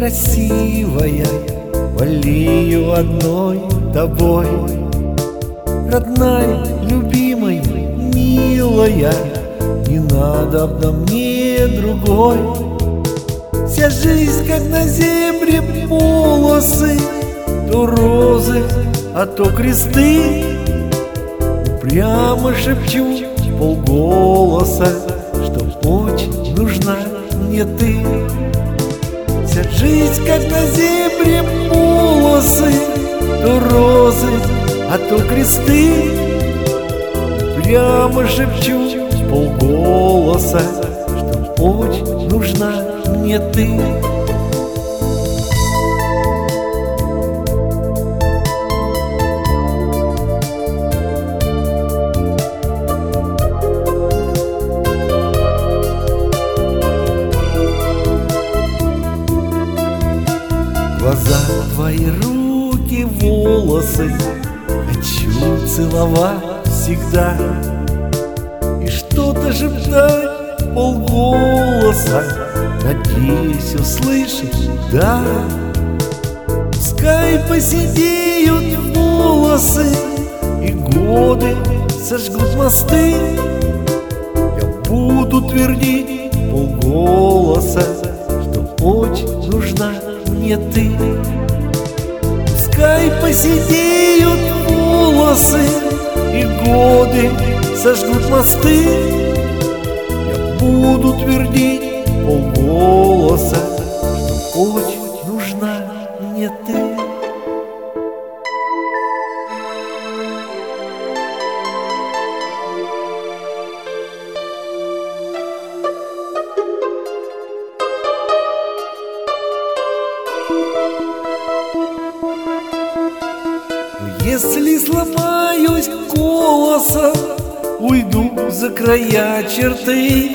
красивая, болею одной тобой. Родная, любимая, милая, не надо обо мне другой. Вся жизнь, как на зебре полосы, то розы, а то кресты. Прямо шепчу полголоса, что очень нужна мне ты. Вся жизнь, как на зебре полосы, то розы, а то кресты. Прямо шепчу полголоса, что очень нужна мне ты. Глаза твои, руки, волосы хочу целовать всегда и что-то шептать полголоса, надеюсь услышишь, да. Пускай посидеют волосы и годы сожгут мосты, я буду твердить полголоса, что очень нужна мне ты. Пускай посидеют волосы и годы сожгут мосты, я буду твердить полголоса, что очень нужна мне ты. Если сломаюсь голосом, уйду за края черты,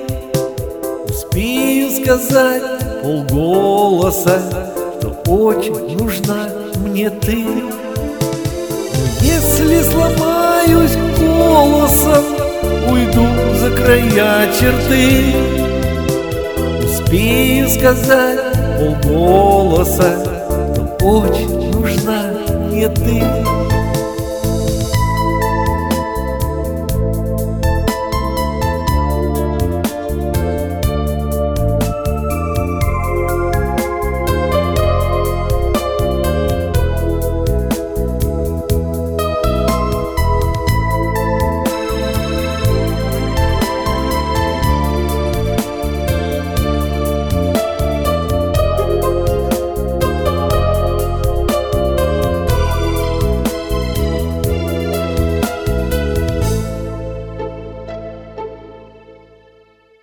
успею сказать полголоса, что очень нужна мне ты. Если сломаюсь голосом, уйду за края черты, успею сказать полголоса, что очень нужна мне ты.